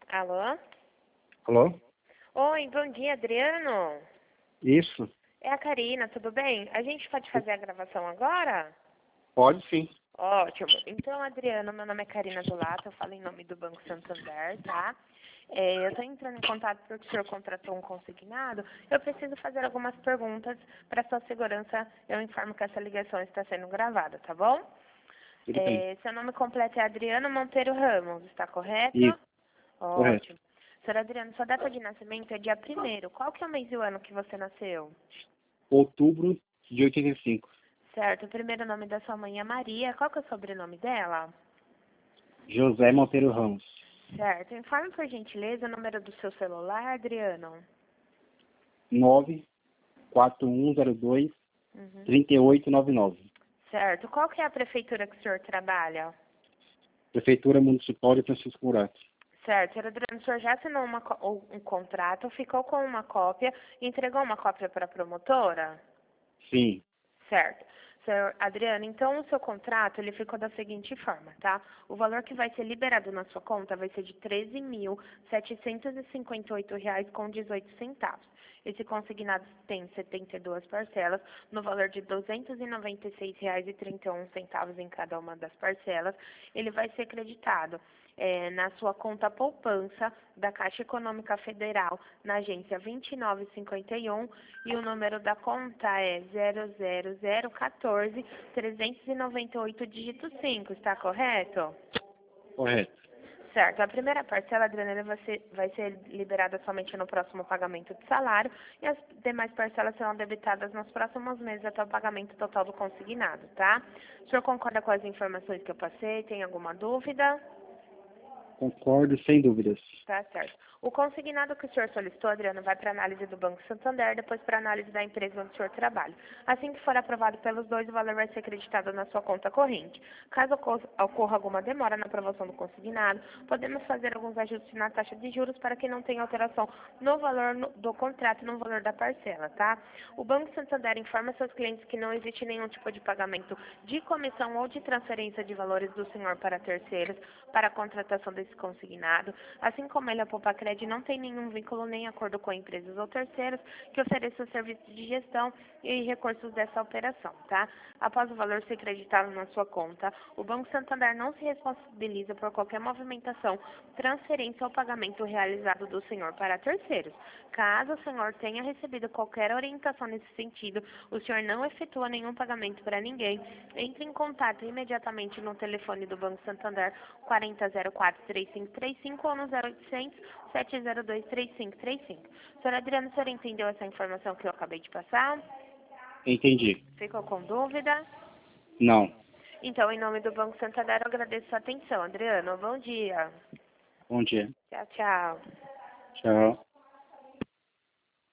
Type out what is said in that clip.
Alô? Alô? Oi, bom dia, Adriano. Isso? É a Karina, tudo bem? A gente pode fazer a gravação agora? Pode sim. Ótimo. Então, Adriano, meu nome é Karina Dulato, eu falo em nome do Banco Santander, tá? Eu estou entrando em contato porque o senhor contratou um consignado. Eu preciso fazer algumas perguntas para sua segurança. Eu informo que essa ligação está sendo gravada, tá bom? Tudo bem. Seu nome completo é Adriano Monteiro Ramos, está correto? Isso, correto. Ótimo. Senhor Adriano, sua data de nascimento é dia 1º. Qual que é o mês e o ano que você nasceu? Outubro de 85. Certo. O primeiro nome da sua mãe é Maria. Qual que é o sobrenome dela? José Monteiro Ramos. Certo. Informe, por gentileza, o número do seu celular, Adriano. 94102 Uhum. 3899. Certo. Qual que é a prefeitura que o senhor trabalha? Prefeitura Municipal de Francisco Murato. Certo. Senhor Adriano, o senhor já assinou um contrato, ficou com uma cópia e entregou uma cópia para a promotora? Sim. Certo. Senhor Adriano, então o seu contrato ele ficou da seguinte forma, tá? O valor que vai ser liberado na sua conta vai ser de R$ 13.758,18. Esse consignado tem 72 parcelas, no valor de R$ 296,31 em cada uma das parcelas. Ele vai ser creditado na sua conta poupança da Caixa Econômica Federal, na agência 2951, e o número da conta é 00014-398, dígito 5, está correto? Correto. Certo. A primeira parcela, Adriana, vai ser liberada somente no próximo pagamento de salário e as demais parcelas serão debitadas nos próximos meses até o pagamento total do consignado, tá? O senhor concorda com as informações que eu passei? Tem alguma dúvida? Concordo, sem dúvidas. Tá certo. O consignado que o senhor solicitou, Adriano, vai para análise do Banco Santander, depois para análise da empresa onde o senhor trabalha. Assim que for aprovado pelos dois, o valor vai ser acreditado na sua conta corrente. Caso ocorra alguma demora na aprovação do consignado, podemos fazer alguns ajustes na taxa de juros para que não tenha alteração no valor do contrato e no valor da parcela, tá? O Banco Santander informa seus clientes que não existe nenhum tipo de pagamento de comissão ou de transferência de valores do senhor para terceiros para a contratação desse consignado, assim como ele, a Poupa-Cred, não tem nenhum vínculo nem acordo com empresas ou terceiros que ofereçam serviços de gestão e recursos dessa operação, tá? Após o valor ser creditado na sua conta, o Banco Santander não se responsabiliza por qualquer movimentação, transferência ou pagamento realizado do senhor para terceiros. Caso o senhor tenha recebido qualquer orientação nesse sentido, o senhor não efetua nenhum pagamento para ninguém, entre em contato imediatamente no telefone do Banco Santander 4004-3535 ou no 0800 702-3535. Senhor Adriano, o senhor entendeu essa informação que eu acabei de passar? Entendi. Ficou com dúvida? Não. Então, em nome do Banco Santander, eu agradeço a sua atenção, Adriano. Bom dia. Bom dia. Tchau, tchau. Tchau.